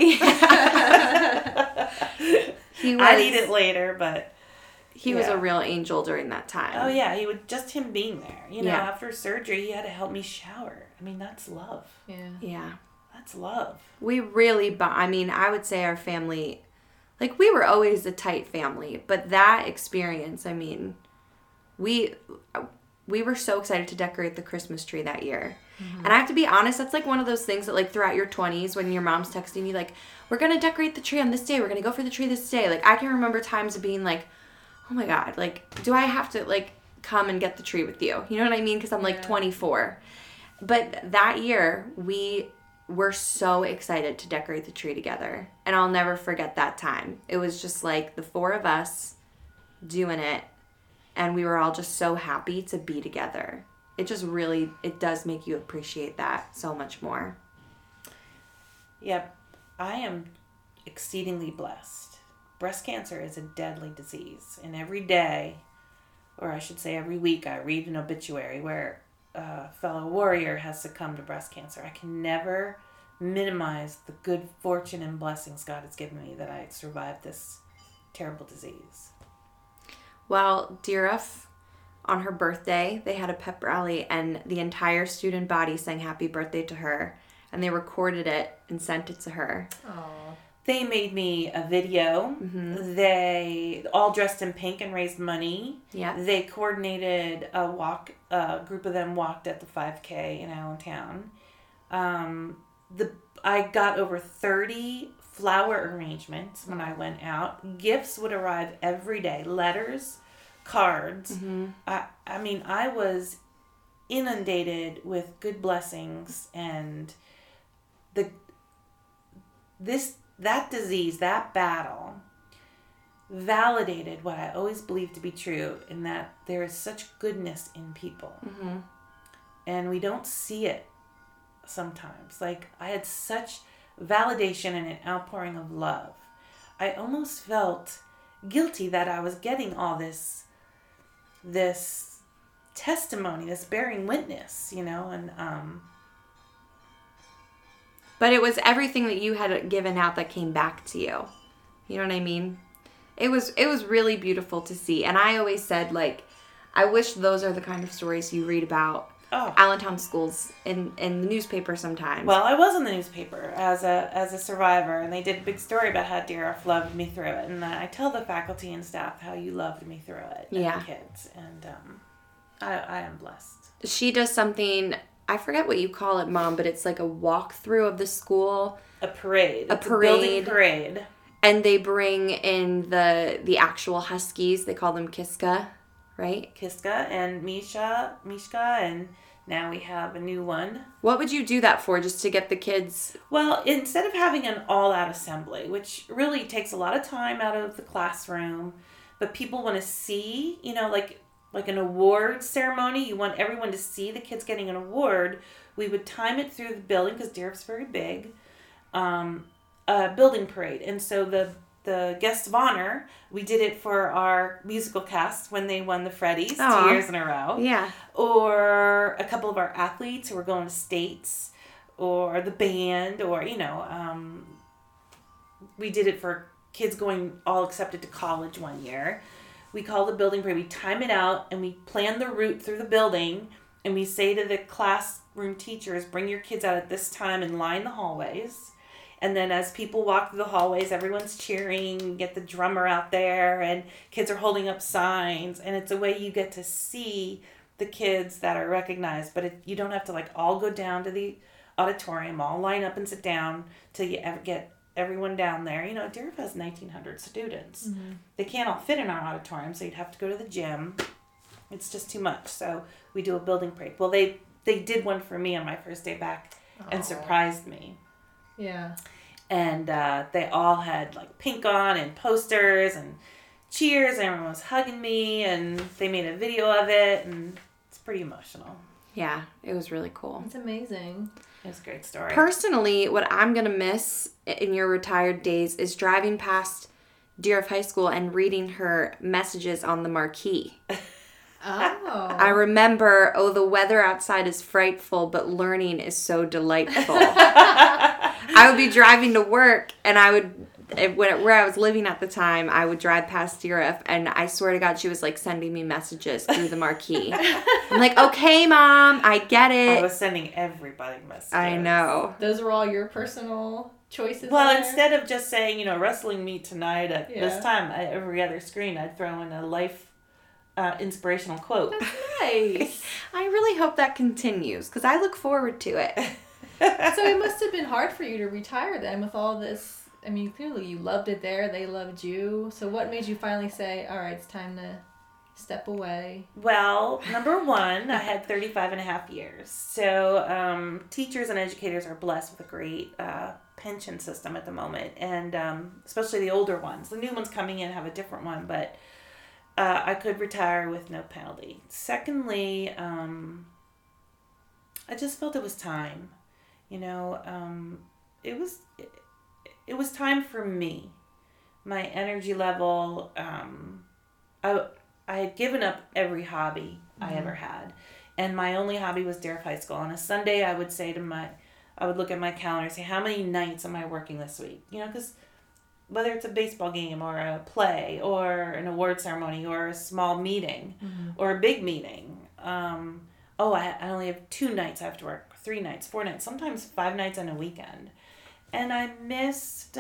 I'd eat it later, but... He was a real angel during that time. Oh, yeah. Just him being there. You know, after surgery, he had to help me shower. I mean, that's love. Yeah. That's love. We really, I would say our family, like, we were always a tight family, but that experience, I mean, we were so excited to decorate the Christmas tree that year. Mm-hmm. And I have to be honest, that's like one of those things that, like, throughout your 20s when your mom's texting you, like, we're going to decorate the tree on this day. We're going to go for the tree this day. Like, I can remember times of being like, oh my God, like, do I have to, like, come and get the tree with you? You know what I mean? Because I'm, like, 24. But that year, we were so excited to decorate the tree together. And I'll never forget that time. It was just, like, the 4 of us doing it. And we were all just so happy to be together. It just really, it does make you appreciate that so much more. Yep. I am exceedingly blessed. Breast cancer is a deadly disease, and every day or I should say every week, I read an obituary where a fellow warrior has succumbed to breast cancer. I can never minimize the good fortune and blessings God has given me that I survived this terrible disease. Well, Deareth, on her birthday, they had a pep rally, and the entire student body sang happy birthday to her, and they recorded it and sent it to her. Aww. They made me a video. Mm-hmm. They all dressed in pink and raised money. Yeah. They coordinated a walk. A group of them walked at the 5K in Allentown. I got over 30 flower arrangements when I went out. Gifts would arrive every day. Letters, cards. Mm-hmm. I mean, I was inundated with good blessings, and that disease, that battle, validated what I always believed to be true, in that there is such goodness in people. Mm-hmm. And we don't see it sometimes. Like, I had such validation and an outpouring of love. I almost felt guilty that I was getting all this testimony, this bearing witness, and But it was everything that you had given out that came back to you. You know what I mean? It was really beautiful to see. And I always said, like, I wish those are the kind of stories you read about Allentown schools in the newspaper sometimes. Well, I was in the newspaper as a survivor, and they did a big story about how Deareth loved me through it. And I tell the faculty and staff how you loved me through it, and the kids. And I am blessed. She does something, I forget what you call it, Mom, but it's like a walkthrough of the school. A parade. A building parade. And they bring in the actual Huskies. They call them Kiska, right? Kiska and Mishka, and now we have a new one. What would you do that for, just to get the kids? Well, instead of having an all-out assembly, which really takes a lot of time out of the classroom, but people want to see, like an award ceremony, you want everyone to see the kids getting an award, we would time it through the building, because Deareth's very big, a building parade. And so the guest of honor, we did it for our musical cast when they won the Freddies 2 years in a row. Yeah. Or a couple of our athletes who were going to states, or the band, or, we did it for kids going all accepted to college one year. We call the building parade. We time it out, and we plan the route through the building, and we say to the classroom teachers, bring your kids out at this time and line the hallways. And then as people walk through the hallways, everyone's cheering, get the drummer out there, and kids are holding up signs. And it's a way you get to see the kids that are recognized. But you don't have to all go down to the auditorium, all line up and sit down till you ever get everyone down there. Deareth has 1,900 students. Mm-hmm. They can't all fit in our auditorium, so you'd have to go to the gym. It's just too much. So we do a building parade. Well, they did one for me on my first day back and surprised me. Yeah. And they all had pink on and posters and cheers, and everyone was hugging me, and they made a video of it, and it's pretty emotional. Yeah, it was really cool. It's amazing. It was a great story. Personally, what I'm going to miss in your retired days is driving past Deareth High School and reading her messages on the marquee. Oh. I remember, the weather outside is frightful, but learning is so delightful. I would be driving to work, and where I was living at the time, I would drive past Deareth, and I swear to God, she was sending me messages through the marquee. I'm like, okay, Mom, I get it. I was sending everybody messages. I know. Those were all your personal choices? Well, there? Instead of just saying, wrestling meet tonight at this time, every other screen, I'd throw in a life inspirational quote. That's nice. I really hope that continues, because I look forward to it. So it must have been hard for you to retire then with all this. I mean, clearly you loved it there. They loved you. So what made you finally say, all right, it's time to step away? Well, number one, I had 35 and a half years. So teachers and educators are blessed with a great pension system at the moment. And especially the older ones. The new ones coming in have a different one, but I could retire with no penalty. Secondly, I just felt it was time. It was time for me. My energy level, I had given up every hobby I ever had. And my only hobby was Dare High School. On a Sunday, I would look at my calendar and say, how many nights am I working this week? You know, because whether it's a baseball game or a play or an award ceremony or a small meeting or a big meeting. I only have 2 nights I have to work, 3 nights, 4 nights, sometimes 5 nights on a weekend. And I missed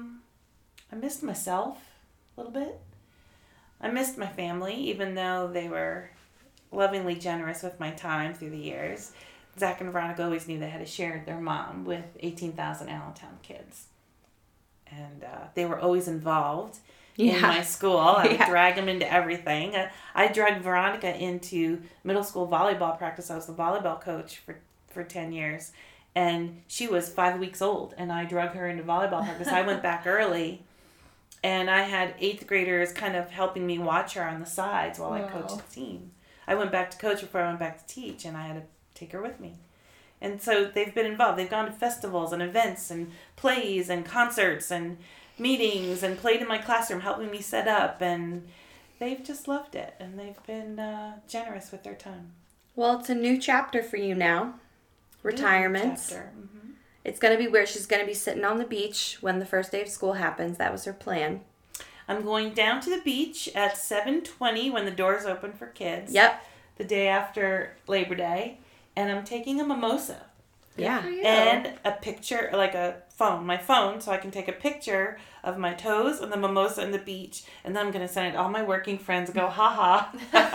myself a little bit. I missed my family, even though they were lovingly generous with my time through the years. Zach and Veronica always knew they had to share their mom with 18,000 Allentown kids. And they were always involved in my school. I would drag them into everything. I dragged Veronica into middle school volleyball practice. I was the volleyball coach for 10 years. And she was 5 weeks old, and I drug her into volleyball practice. I went back early, and I had 8th graders kind of helping me watch her on the sides while I coached the team. I went back to coach before I went back to teach, and I had to take her with me. And so they've been involved. They've gone to festivals and events and plays and concerts and meetings and played in my classroom, helping me set up. And they've just loved it. And they've been generous with their time. Well, it's a new chapter for you now. Retirement. It's going to be where she's going to be sitting on the beach when the first day of school happens. That was her plan. I'm going down to the beach at 7:20 when the doors open for kids. Yep. The day after Labor Day. And I'm taking a mimosa. Yeah. And a picture, like my phone, so I can take a picture of my toes and the mimosa and the beach. And then I'm going to send it to all my working friends and go, ha.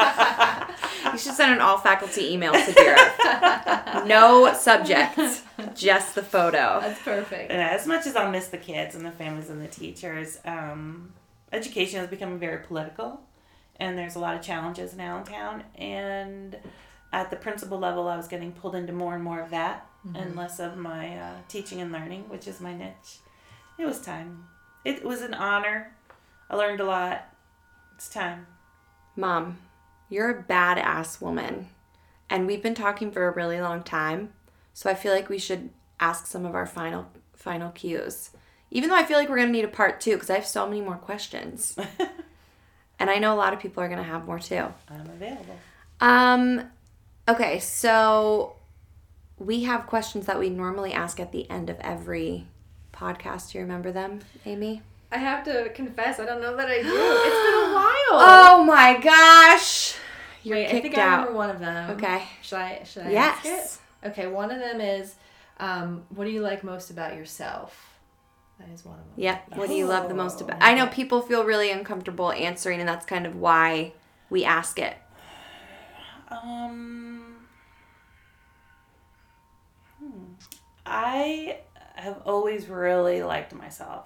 You should send an all-faculty email to Dira. No subject, just the photo. That's perfect. And as much as I'll miss the kids and the families and the teachers, education has become very political. And there's a lot of challenges in Allentown. And at the principal level, I was getting pulled into more and more of that and less of my teaching and learning, which is my niche. It was time. It was an honor. I learned a lot. It's time. Mom, you're a badass woman. And we've been talking for a really long time. So I feel like we should ask some of our final cues. Even though I feel like we're going to need a part 2 because I have so many more questions. And I know a lot of people are going to have more too. I'm available. Okay, so we have questions that we normally ask at the end of every podcast. Do you remember them, Amy? I have to confess, I don't know that I do. It's been a while. Oh my gosh. Wait, I think I remember one of them. Okay. Should I yes. ask it? Okay, one of them is, what do you like most about yourself? That is one of them. Yep. What do you love the most about? I know people feel really uncomfortable answering, and that's kind of why we ask it. I have always really liked myself.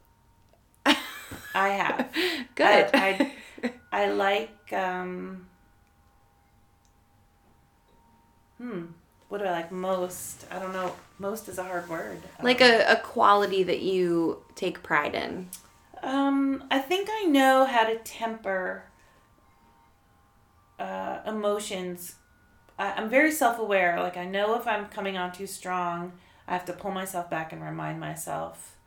I have. Good. I like, what do I like most? I don't know. Most is a hard word. Like a quality that you take pride in. I think I know how to temper emotions. I'm very self-aware. Like, I know if I'm coming on too strong, I have to pull myself back and remind myself.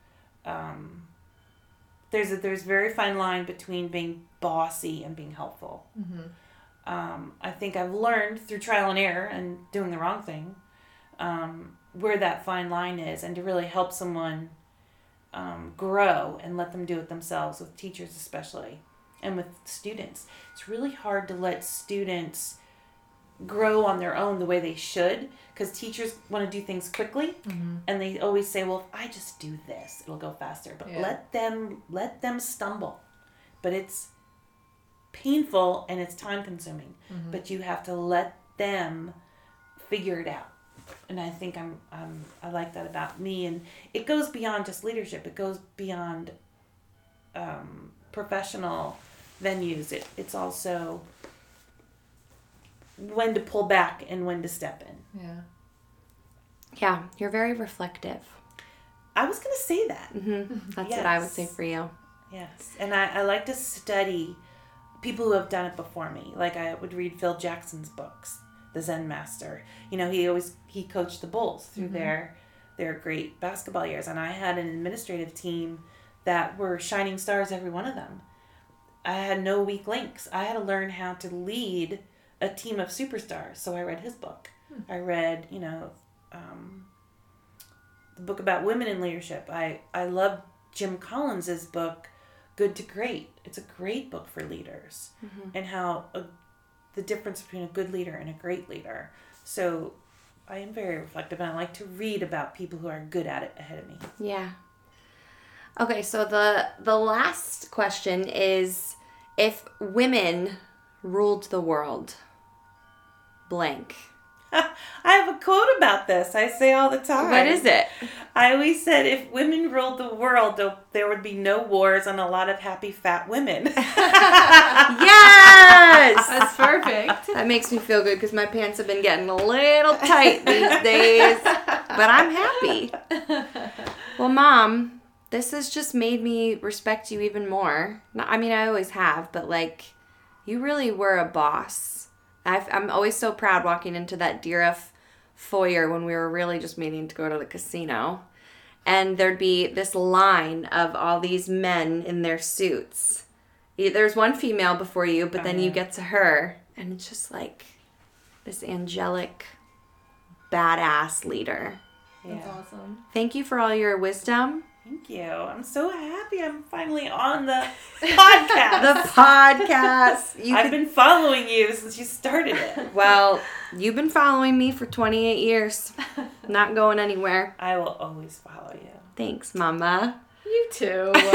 There's a very fine line between being bossy and being helpful. I think I've learned through trial and error and doing the wrong thing where that fine line is, and to really help someone grow and let them do it themselves, with teachers especially, and with students. It's really hard to let students grow on their own the way they should, because teachers want to do things quickly, and they always say, well, if I just do this, it'll go faster. But let them stumble. But it's painful and it's time consuming, but you have to let them figure it out. And I think I like that about me, and it goes beyond just leadership. It goes beyond professional venues. It's also when to pull back and when to step in. Yeah, you're very reflective. I was going to say that. That's what I would say for you. Yes, and I like to study people who have done it before me. Like, I would read Phil Jackson's books, The Zen Master. You know, he coached the Bulls through their great basketball years, and I had an administrative team that were shining stars, every one of them. I had no weak links. I had to learn how to lead a team of superstars. So I read his book. I read, the book about women in leadership. I love Jim Collins's book, Good to Great. It's a great book for leaders and how the difference between a good leader and a great leader. So I am very reflective, and I like to read about people who are good at it ahead of me. Yeah. Okay, so the last question is, if women ruled the world, blank. I have a quote about this. I say all the time. What is it? I always said if women ruled the world, there would be no wars and a lot of happy fat women. Yes! That's perfect. That makes me feel good because my pants have been getting a little tight these days, but I'm happy. Well, Mom, this has just made me respect you even more. I mean, I always have, but like, you really were a boss. I'm always so proud walking into that DRF foyer when we were really just meeting to go to the casino. And there'd be this line of all these men in their suits. There's one female before you, but then you get to her. And it's just like this angelic, badass leader. That's awesome. Thank you for all your wisdom. Thank you. I'm so happy I'm finally on the podcast. The podcast. I've been following you since you started it. Well, you've been following me for 28 years. Not going anywhere. I will always follow you. Thanks, Mama. You too.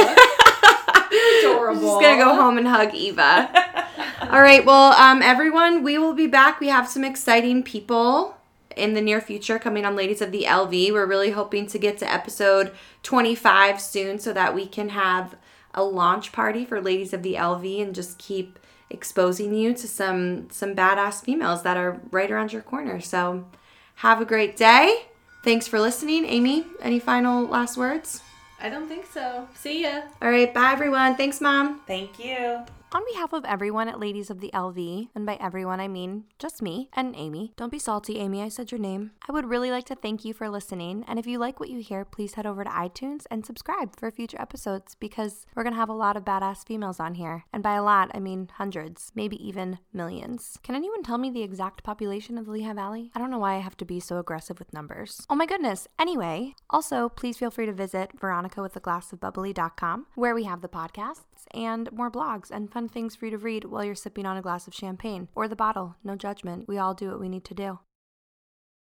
You're adorable. I'm just going to go home and hug Eva. All right. Well, everyone, we will be back. We have some exciting people in the near future coming on Ladies of the LV. We're really hoping to get to episode 25 soon so that we can have a launch party for Ladies of the LV and just keep exposing you to some badass females that are right around your corner. So have a great day. Thanks for listening. Amy, any final last words? I don't think so. See ya. All right. Bye, everyone. Thanks, Mom. Thank you. On behalf of everyone at Ladies of the LV, and by everyone I mean just me and Amy. Don't be salty, Amy, I said your name. I would really like to thank you for listening, and if you like what you hear, please head over to iTunes and subscribe for future episodes because we're going to have a lot of badass females on here. And by a lot, I mean hundreds, maybe even millions. Can anyone tell me the exact population of the Lehigh Valley? I don't know why I have to be so aggressive with numbers. Oh my goodness. Anyway, also, please feel free to visit veronicawithaglassofbubbly.com where we have the podcasts and more blogs and fun things for you to read while you're sipping on a glass of champagne or the bottle. No judgment. We all do what we need to do.